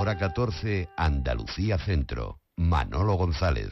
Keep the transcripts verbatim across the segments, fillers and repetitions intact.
Hora catorce, Andalucía Centro. Manolo González.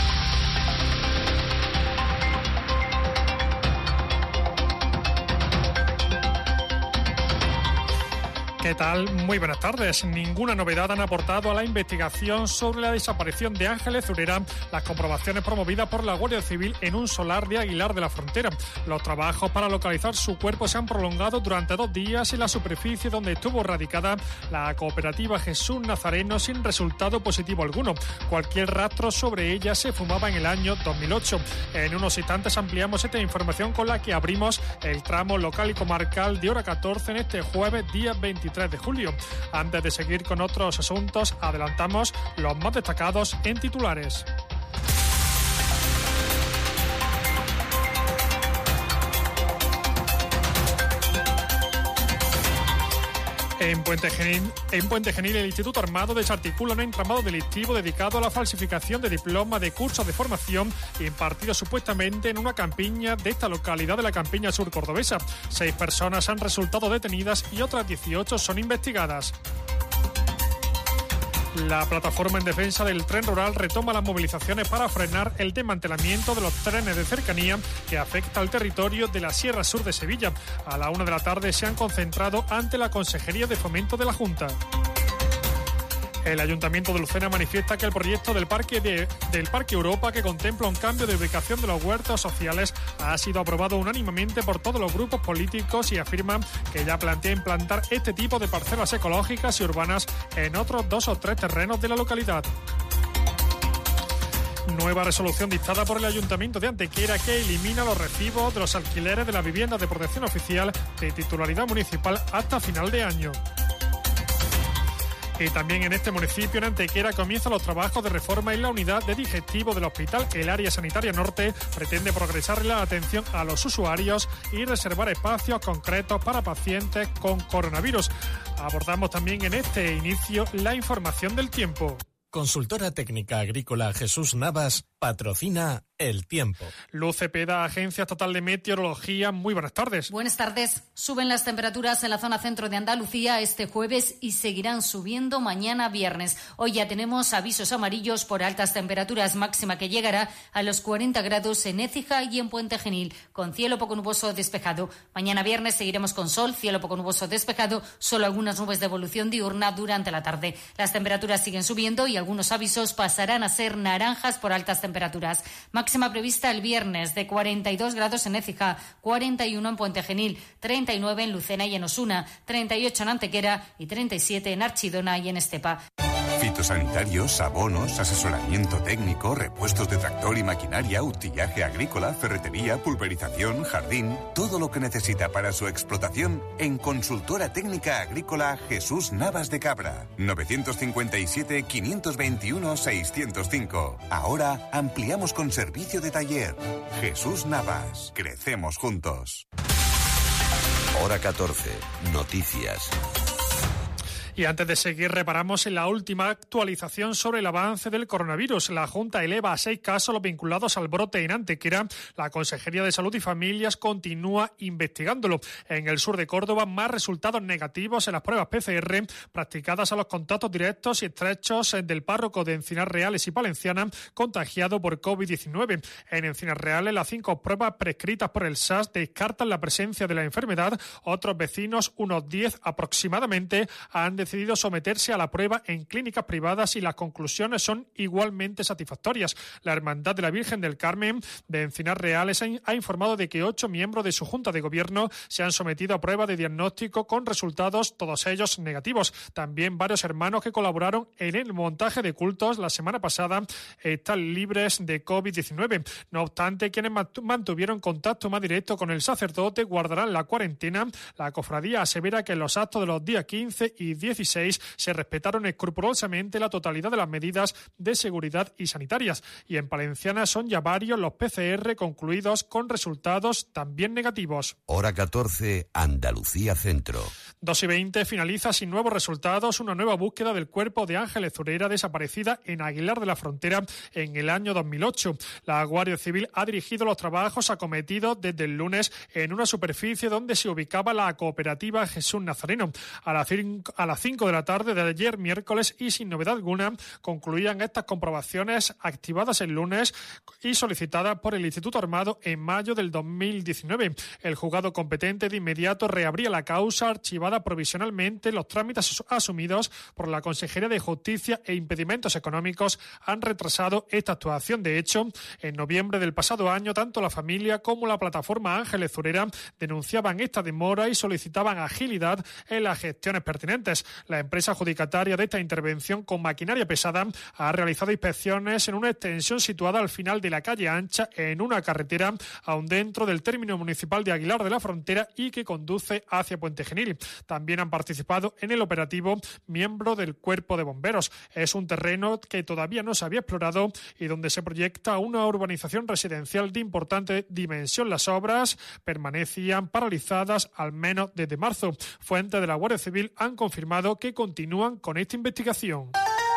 ¿Qué tal? Muy buenas tardes. Ninguna novedad han aportado a la investigación sobre la desaparición de Ángeles Zurera las comprobaciones promovidas por la Guardia Civil en un solar de Aguilar de la Frontera. Los trabajos para localizar su cuerpo se han prolongado durante dos días en la superficie donde estuvo radicada la cooperativa Jesús Nazareno sin resultado positivo alguno. Cualquier rastro sobre ella se fumaba en el año dos mil ocho. En unos instantes ampliamos esta información con la que abrimos el tramo local y comarcal de Hora catorce en este jueves, día veintitrés de julio. Antes de seguir con otros asuntos, adelantamos los más destacados en titulares. En Puente Genil, en Puente Genil, el Instituto Armado desarticula un entramado delictivo dedicado a la falsificación de diplomas de cursos de formación impartidos supuestamente en una campiña de esta localidad de la Campiña Sur cordobesa. Seis personas han resultado detenidas y otras dieciocho son investigadas. La plataforma en defensa del tren rural retoma las movilizaciones para frenar el desmantelamiento de los trenes de cercanía que afecta al territorio de la Sierra Sur de Sevilla. A la una de la tarde se han concentrado ante la Consejería de Fomento de la Junta. El Ayuntamiento de Lucena manifiesta que el proyecto del Parque, de, del Parque Europa, que contempla un cambio de ubicación de los huertos sociales, ha sido aprobado unánimemente por todos los grupos políticos y afirma que ya plantea implantar este tipo de parcelas ecológicas y urbanas en otros dos o tres terrenos de la localidad. Nueva resolución dictada por el Ayuntamiento de Antequera que elimina los recibos de los alquileres de las viviendas de protección oficial de titularidad municipal hasta final de año. Y también en este municipio, en Antequera, comienzan los trabajos de reforma en la unidad de digestivo del hospital. El área sanitaria norte pretende progresar en la atención a los usuarios y reservar espacios concretos para pacientes con coronavirus. Abordamos también en este inicio la información del tiempo. Consultora técnica agrícola Jesús Navas patrocina El Tiempo. Luz Cepeda, Agencia Estatal de Meteorología. Muy buenas tardes. Buenas tardes. Suben las temperaturas en la zona centro de Andalucía este jueves y seguirán subiendo mañana viernes. Hoy ya tenemos avisos amarillos por altas temperaturas, máxima que llegará a los cuarenta grados en Écija y en Puente Genil, con cielo poco nuboso despejado. Mañana viernes seguiremos con sol, cielo poco nuboso despejado, solo algunas nubes de evolución diurna durante la tarde. Las temperaturas siguen subiendo y algunos avisos pasarán a ser naranjas por altas temperaturas. Máxima prevista el viernes de cuarenta y dos grados en Écija, cuarenta y uno en Puente Genil, treinta y nueve en Lucena y en Osuna, treinta y ocho en Antequera y treinta y siete en Archidona y en Estepa. Fitosanitarios, abonos, asesoramiento técnico, repuestos de tractor y maquinaria, utillaje agrícola, ferretería, pulverización, jardín, todo lo que necesita para su explotación en Consultora Técnica Agrícola Jesús Navas de Cabra. novecientos cincuenta y siete, quinientos veintiuno, seiscientos cinco. Ahora ampliamos con servicio de taller. Jesús Navas. Crecemos juntos. Hora catorce. Noticias. Y antes de seguir, reparamos en la última actualización sobre el avance del coronavirus. La Junta eleva a seis casos los vinculados al brote en Antequera. La Consejería de Salud y Familias continúa investigándolo. En el sur de Córdoba, más resultados negativos en las pruebas P C R practicadas a los contactos directos y estrechos del párroco de Encinas Reales y Palenciana contagiado por COVID diecinueve. En Encinas Reales, las cinco pruebas prescritas por el S A S descartan la presencia de la enfermedad. Otros vecinos, unos diez aproximadamente, han decidido decidido someterse a la prueba en clínicas privadas y las conclusiones son igualmente satisfactorias. La Hermandad de la Virgen del Carmen de Encinas Reales ha informado de que ocho miembros de su Junta de Gobierno se han sometido a prueba de diagnóstico con resultados todos ellos negativos. También varios hermanos que colaboraron en el montaje de cultos la semana pasada están libres de COVID diecinueve. No obstante, quienes mantuvieron contacto más directo con el sacerdote guardarán la cuarentena. La cofradía asevera que en los actos de los días quince y dieciséis se respetaron escrupulosamente la totalidad de las medidas de seguridad y sanitarias. Y en Palenciana son ya varios los P C R concluidos con resultados también negativos. Hora catorce, Andalucía Centro. dos y veinte finaliza sin nuevos resultados una nueva búsqueda del cuerpo de Ángeles Zurera, desaparecida en Aguilar de la Frontera en el año dos mil ocho. La Guardia Civil ha dirigido los trabajos acometidos desde el lunes en una superficie donde se ubicaba la cooperativa Jesús Nazareno. A las cinco, a las cinco de la tarde de ayer miércoles y sin novedad alguna concluían estas comprobaciones activadas el lunes y solicitadas por el Instituto Armado en mayo del dos mil diecinueve. El juzgado competente de inmediato reabría la causa archivada provisionalmente. Los trámites asumidos por la Consejería de Justicia e Impedimentos Económicos han retrasado esta actuación. De hecho, en noviembre del pasado año, tanto la familia como la plataforma Ángeles Zurera denunciaban esta demora y solicitaban agilidad en las gestiones pertinentes. La empresa adjudicataria de esta intervención con maquinaria pesada ha realizado inspecciones en una extensión situada al final de la calle Ancha, en una carretera aún dentro del término municipal de Aguilar de la Frontera y que conduce hacia Puente Genil. También han participado en el operativo miembros del Cuerpo de Bomberos. Es un terreno que todavía no se había explorado y donde se proyecta una urbanización residencial de importante dimensión. Las obras permanecían paralizadas al menos desde marzo. Fuentes de la Guardia Civil han confirmado que continúan con esta investigación.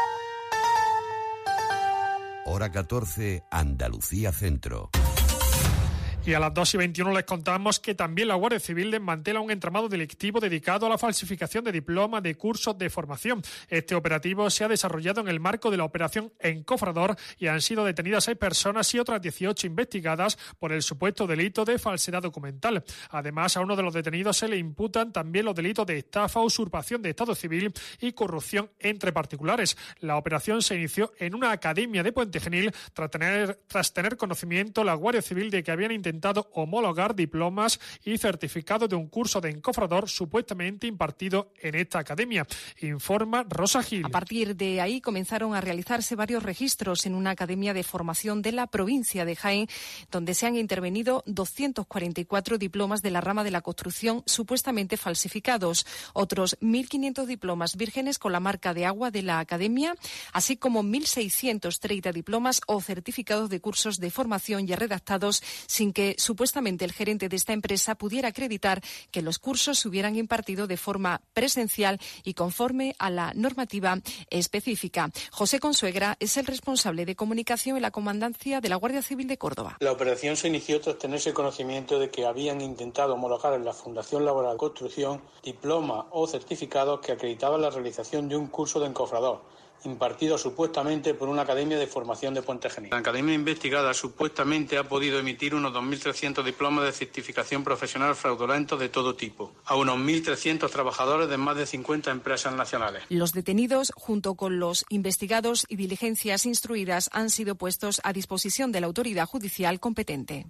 Hora catorce, Andalucía Centro. Y a las dos y veintiuno les contamos que también la Guardia Civil desmantela un entramado delictivo dedicado a la falsificación de diplomas de cursos de formación. Este operativo se ha desarrollado en el marco de la operación Encofrador y han sido detenidas seis personas y otras dieciocho investigadas por el supuesto delito de falsedad documental. Además, a uno de los detenidos se le imputan también los delitos de estafa, usurpación de estado civil y corrupción entre particulares. La operación se inició en una academia de Puente Genil tras tener, tras tener conocimiento la Guardia Civil de que habían intentado intentado homologar diplomas y certificados de un curso de encofrador supuestamente impartido en esta academia, informa Rosa Gil. A partir de ahí comenzaron a realizarse varios registros en una academia de formación de la provincia de Jaén, donde se han intervenido doscientos cuarenta y cuatro diplomas de la rama de la construcción supuestamente falsificados, otros mil quinientos diplomas vírgenes con la marca de agua de la academia, así como mil seiscientos treinta diplomas o certificados de cursos de formación ya redactados sin que supuestamente el gerente de esta empresa pudiera acreditar que los cursos se hubieran impartido de forma presencial y conforme a la normativa específica. José Consuegra es el responsable de comunicación en la Comandancia de la Guardia Civil de Córdoba. La operación se inició tras tenerse conocimiento de que habían intentado homologar en la Fundación Laboral Construcción diplomas o certificados que acreditaban la realización de un curso de encofrador, impartido supuestamente por una academia de formación de Puente Genil. La academia investigada supuestamente ha podido emitir unos dos mil trescientos diplomas de certificación profesional fraudulentos de todo tipo, a unos mil trescientos trabajadores de más de cincuenta empresas nacionales. Los detenidos, junto con los investigados y diligencias instruidas, han sido puestos a disposición de la autoridad judicial competente.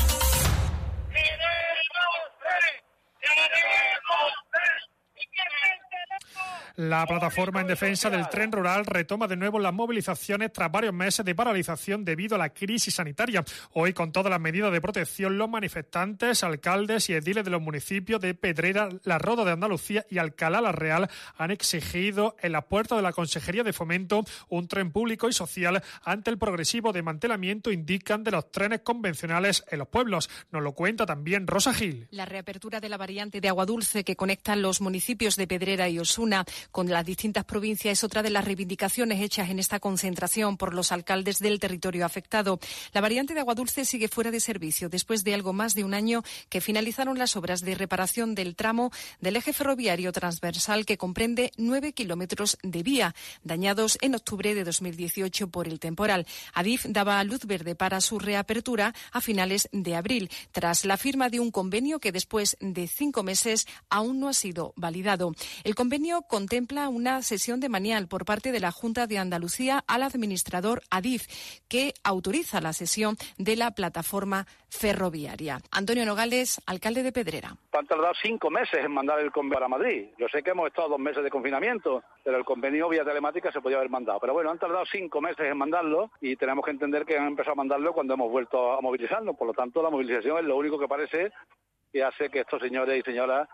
La plataforma en defensa del tren rural retoma de nuevo las movilizaciones tras varios meses de paralización debido a la crisis sanitaria. Hoy, con todas las medidas de protección, los manifestantes, alcaldes y ediles de los municipios de Pedrera, La Roda de Andalucía y Alcalá la Real han exigido en las puertas de la Consejería de Fomento un tren público y social ante el progresivo desmantelamiento, indican, de los trenes convencionales en los pueblos. Nos lo cuenta también Rosa Gil. La reapertura de la variante de Aguadulce que conecta los municipios de Pedrera y Osuna con las distintas provincias es otra de las reivindicaciones hechas en esta concentración por los alcaldes del territorio afectado. La variante de Aguadulce sigue fuera de servicio después de algo más de un año que finalizaron las obras de reparación del tramo del eje ferroviario transversal que comprende nueve kilómetros de vía, dañados en octubre de dos mil dieciocho por el temporal. Adif daba luz verde para su reapertura a finales de abril, tras la firma de un convenio que después de cinco meses aún no ha sido validado. El convenio contempla una sesión de manial por parte de la Junta de Andalucía al administrador Adif, que autoriza la sesión de la plataforma ferroviaria. Antonio Nogales, alcalde de Pedrera. Han tardado cinco meses en mandar el convenio para Madrid. Yo sé que hemos estado dos meses de confinamiento, pero el convenio vía telemática se podía haber mandado. Pero bueno, han tardado cinco meses en mandarlo y tenemos que entender que han empezado a mandarlo cuando hemos vuelto a movilizarnos. Por lo tanto, la movilización es lo único que parece que hace que estos señores y señoras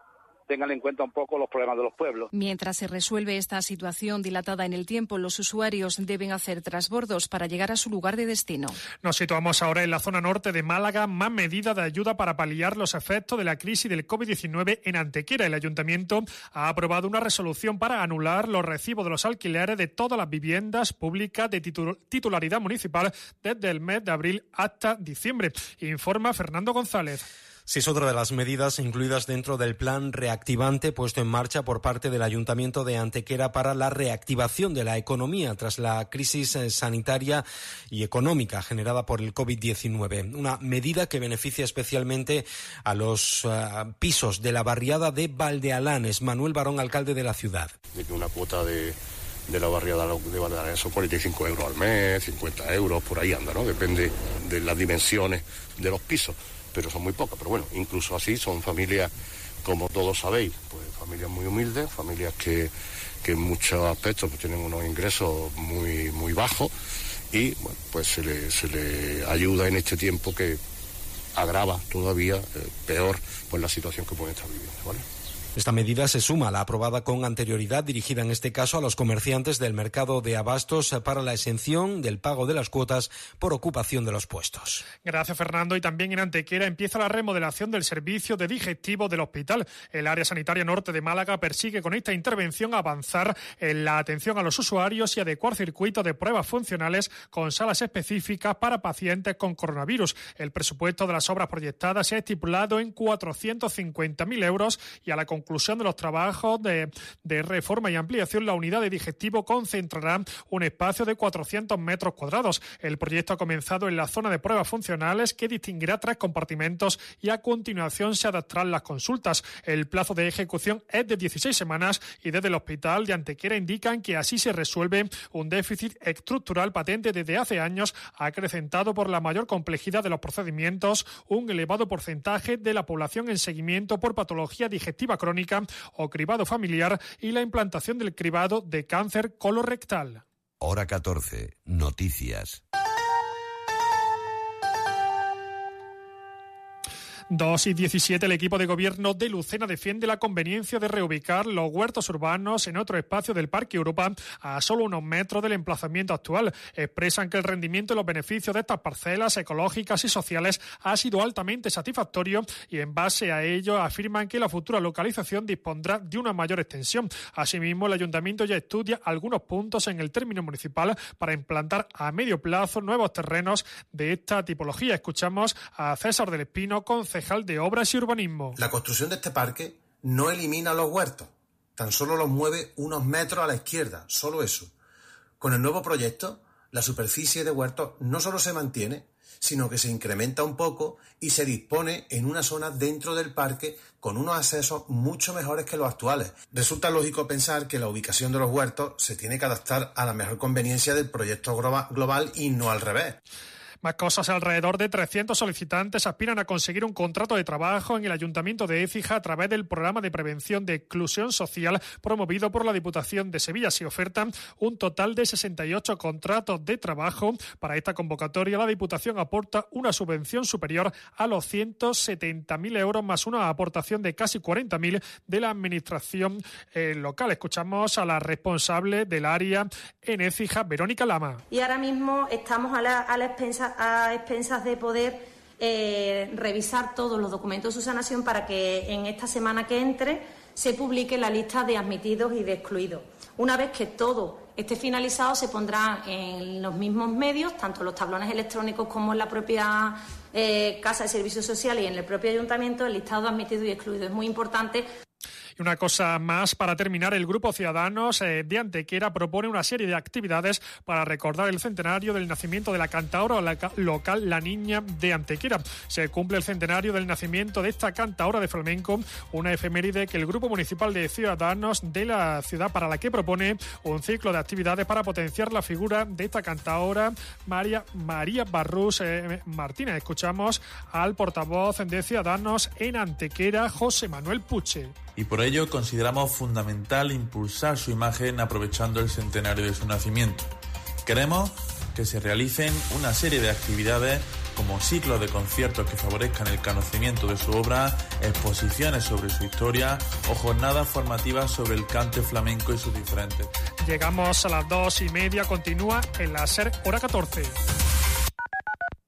tengan en cuenta un poco los problemas de los pueblos. Mientras se resuelve esta situación dilatada en el tiempo, los usuarios deben hacer transbordos para llegar a su lugar de destino. Nos situamos ahora en la zona norte de Málaga, más medidas de ayuda para paliar los efectos de la crisis del covid diecinueve en Antequera. El Ayuntamiento ha aprobado una resolución para anular los recibos de los alquileres de todas las viviendas públicas de titularidad municipal desde el mes de abril hasta diciembre. Informa Fernando González. Sí, es otra de las medidas incluidas dentro del plan reactivante puesto en marcha por parte del Ayuntamiento de Antequera para la reactivación de la economía tras la crisis sanitaria y económica generada por el covid diecinueve. Una medida que beneficia especialmente a los uh, pisos de la barriada de Valdealanes. Manuel Barón, alcalde de la ciudad. De que una cuota de, de la barriada de Valdealanes son cuarenta y cinco euros al mes, cincuenta euros, por ahí anda, ¿no? Depende de las dimensiones de los pisos. Pero son muy pocas, pero bueno, incluso así son familias, como todos sabéis, pues familias muy humildes, familias que, que en muchos aspectos pues, tienen unos ingresos muy muy bajos y bueno, pues se le, se le ayuda en este tiempo que agrava todavía eh, peor pues la situación que pueden estar viviendo, ¿vale? Esta medida se suma a la aprobada con anterioridad, dirigida en este caso a los comerciantes del mercado de abastos para la exención del pago de las cuotas por ocupación de los puestos. Gracias, Fernando. Y también en Antequera empieza la remodelación del servicio de digestivo del hospital. El área sanitaria norte de Málaga persigue con esta intervención avanzar en la atención a los usuarios y adecuar circuitos de pruebas funcionales con salas específicas para pacientes con coronavirus. El presupuesto de las obras proyectadas se ha estipulado en cuatrocientos cincuenta mil euros y a la conclusión de los trabajos de, de reforma y ampliación, la unidad de digestivo concentrará un espacio de cuatrocientos metros cuadrados. El proyecto ha comenzado en la zona de pruebas funcionales, que distinguirá tres compartimentos, y a continuación se adaptarán las consultas. El plazo de ejecución es de dieciséis semanas y desde el Hospital de Antequera indican que así se resuelve un déficit estructural patente desde hace años, acrecentado por la mayor complejidad de los procedimientos, un elevado porcentaje de la población en seguimiento por patología digestiva crónica o cribado familiar y la implantación del cribado de cáncer colorectal. Hora catorce. Noticias. dos y diecisiete, el equipo de gobierno de Lucena defiende la conveniencia de reubicar los huertos urbanos en otro espacio del Parque Europa a solo unos metros del emplazamiento actual. Expresan que el rendimiento y los beneficios de estas parcelas ecológicas y sociales ha sido altamente satisfactorio y en base a ello afirman que la futura localización dispondrá de una mayor extensión. Asimismo, el Ayuntamiento ya estudia algunos puntos en el término municipal para implantar a medio plazo nuevos terrenos de esta tipología. Escuchamos a César del Espino, concejal de Obras y Urbanismo. La construcción de este parque no elimina los huertos, tan solo los mueve unos metros a la izquierda, solo eso. Con el nuevo proyecto, la superficie de huertos no solo se mantiene, sino que se incrementa un poco y se dispone en una zona dentro del parque con unos accesos mucho mejores que los actuales. Resulta lógico pensar que la ubicación de los huertos se tiene que adaptar a la mejor conveniencia del proyecto global y no al revés. Más cosas. Alrededor de trescientos solicitantes aspiran a conseguir un contrato de trabajo en el Ayuntamiento de Écija a través del programa de prevención de exclusión social promovido por la Diputación de Sevilla. Se ofertan un total de sesenta y ocho contratos de trabajo. Para esta convocatoria, la Diputación aporta una subvención superior a los ciento setenta mil euros más una aportación de casi cuarenta mil de la Administración eh, local. Escuchamos a la responsable del área en Écija, Verónica Lama. Y ahora mismo estamos a la, a la expensa a expensas de poder eh, revisar todos los documentos de subsanación para que en esta semana que entre se publique la lista de admitidos y de excluidos. Una vez que todo esté finalizado, se pondrá en los mismos medios, tanto los tablones electrónicos como en la propia eh, Casa de Servicios Sociales y en el propio Ayuntamiento, el listado de admitidos y excluidos. Es muy importante. Y una cosa más para terminar, el Grupo Ciudadanos eh, de Antequera propone una serie de actividades para recordar el centenario del nacimiento de la cantaora local La Niña de Antequera. Se cumple el centenario del nacimiento de esta cantaora de flamenco, una efeméride que el Grupo Municipal de Ciudadanos de la ciudad, para la que propone un ciclo de actividades para potenciar la figura de esta cantaora, María, María Barrús eh, Martínez. Escuchamos al portavoz de Ciudadanos en Antequera, José Manuel Puche. Y por ello consideramos fundamental impulsar su imagen aprovechando el centenario de su nacimiento. Queremos que se realicen una serie de actividades como ciclos de conciertos que favorezcan el conocimiento de su obra, exposiciones sobre su historia o jornadas formativas sobre el cante flamenco y sus diferentes. Llegamos a las dos y media, continúa en la SER, hora catorce.